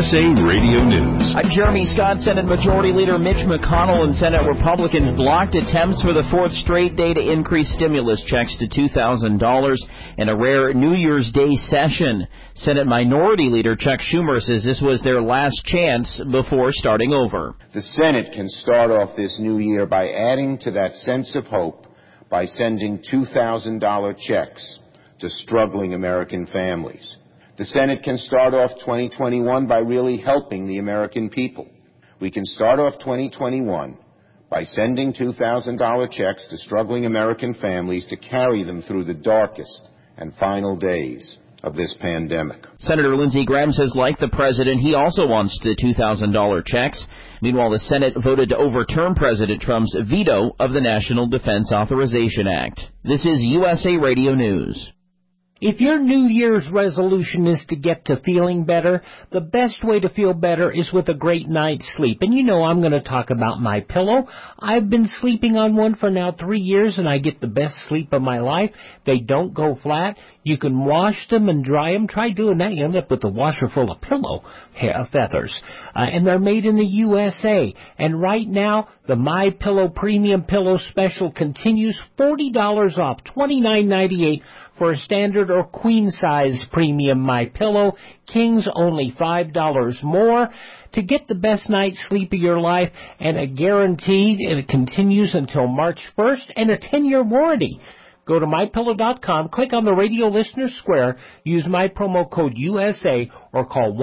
USA Radio News. I'm Jeremy Scott. Senate Majority Leader Mitch McConnell and Senate Republicans blocked attempts for the fourth straight day to increase stimulus checks to $2,000 in a rare New Year's Day session. Senate Minority Leader Chuck Schumer says this was their last chance before starting over. The Senate can start off this new year by adding to that sense of hope by sending $2,000 checks to struggling American families. The Senate can start off 2021 by really helping the American people. We can start off 2021 by sending $2,000 checks to struggling American families to carry them through the darkest and final days of this pandemic. Senator Lindsey Graham says, like the president, he also wants the $2,000 checks. Meanwhile, the Senate voted to overturn President Trump's veto of the National Defense Authorization Act. This is USA Radio News. If your New Year's resolution is to get to feeling better, the best way to feel better is with a great night's sleep. And you know I'm going to talk about MyPillow. I've been sleeping on one for now 3 years, and I get the best sleep of my life. They don't go flat. You can wash them and dry them. Try doing that. You end up with a washer full of pillow feathers. And they're made in the USA. And right now, the MyPillow Premium Pillow Special continues. $40 off, $29.98 for a standard or queen-size premium MyPillow. King's only $5 more. To get the best night's sleep of your life and a guarantee, and it continues until March 1st, and a 10-year warranty. Go to MyPillow.com, click on the Radio Listener Square, use my promo code USA, or call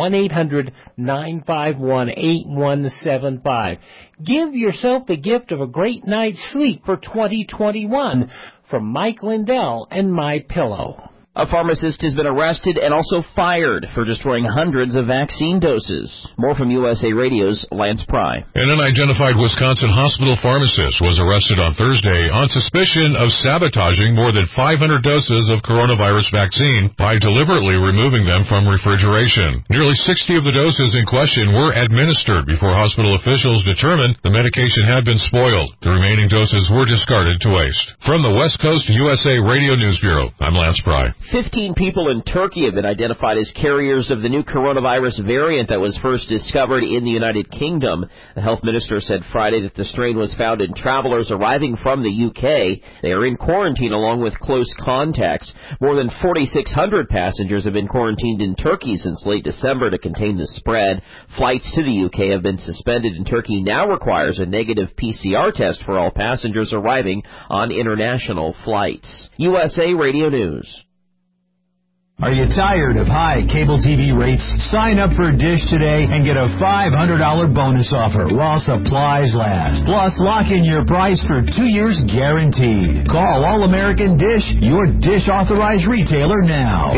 1-800-951-8175. Give yourself the gift of a great night's sleep for 2021 from Mike Lindell and MyPillow. A pharmacist has been arrested and also fired for destroying hundreds of vaccine doses. More from USA Radio's Lance Pry. An unidentified Wisconsin hospital pharmacist was arrested on Thursday on suspicion of sabotaging more than 500 doses of coronavirus vaccine by deliberately removing them from refrigeration. Nearly 60 of the doses in question were administered before hospital officials determined the medication had been spoiled. The remaining doses were discarded to waste. From the West Coast USA Radio News Bureau, I'm Lance Pry. 15 people in Turkey have been identified as carriers of the new coronavirus variant that was first discovered in the United Kingdom. The health minister said Friday that the strain was found in travelers arriving from the UK. They are in quarantine along with close contacts. More than 4,600 passengers have been quarantined in Turkey since late December to contain the spread. Flights to the UK have been suspended, and Turkey now requires a negative PCR test for all passengers arriving on international flights. USA Radio News. Are you tired of high cable TV rates? Sign up for Dish today and get a $500 bonus offer while supplies last. Plus, lock in your price for 2 years guaranteed. Call All-American Dish, your Dish authorized retailer now.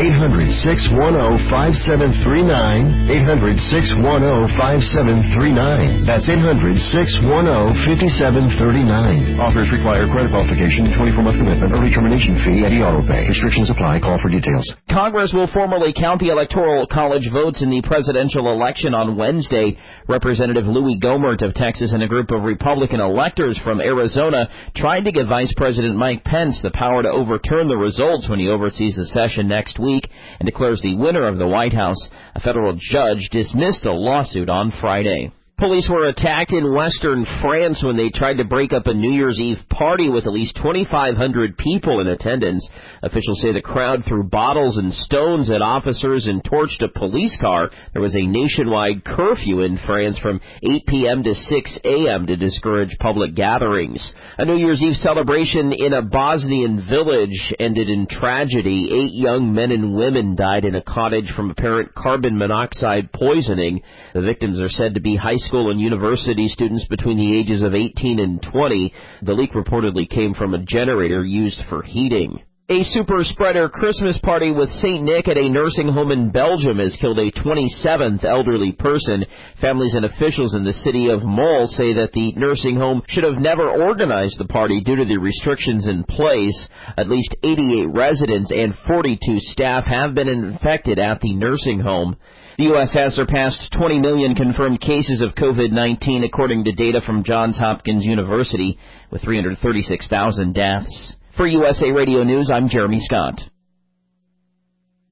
800-610-5739. 800-610-5739. That's 800-610-5739. Offers require credit qualification, 24-month commitment, early termination fee, and auto-pay. Restrictions apply. Call for details. Congress will formally count the Electoral College votes in the presidential election on Wednesday. Representative Louis Gohmert of Texas and a group of Republican electors from Arizona tried to give Vice President Mike Pence the power to overturn the results when he oversees the session next week and declares the winner of the White House. A federal judge dismissed the lawsuit on Friday. Police were attacked in western France when they tried to break up a New Year's Eve party with at least 2,500 people in attendance. Officials say the crowd threw bottles and stones at officers and torched a police car. There was a nationwide curfew in France from 8 p.m. to 6 a.m. to discourage public gatherings. A New Year's Eve celebration in a Bosnian village ended in tragedy. 8 young men and women died in a cottage from apparent carbon monoxide poisoning. The victims are said to be high school and university students between the ages of 18 and 20. The leak reportedly came from a generator used for heating. A super spreader Christmas party with St. Nick at a nursing home in Belgium has killed a 27th elderly person. Families and officials in the city of Mol say that the nursing home should have never organized the party due to the restrictions in place. At least 88 residents and 42 staff have been infected at the nursing home. The U.S. has surpassed 20 million confirmed cases of COVID-19, according to data from Johns Hopkins University, with 336,000 deaths. For USA Radio News, I'm Jeremy Scott.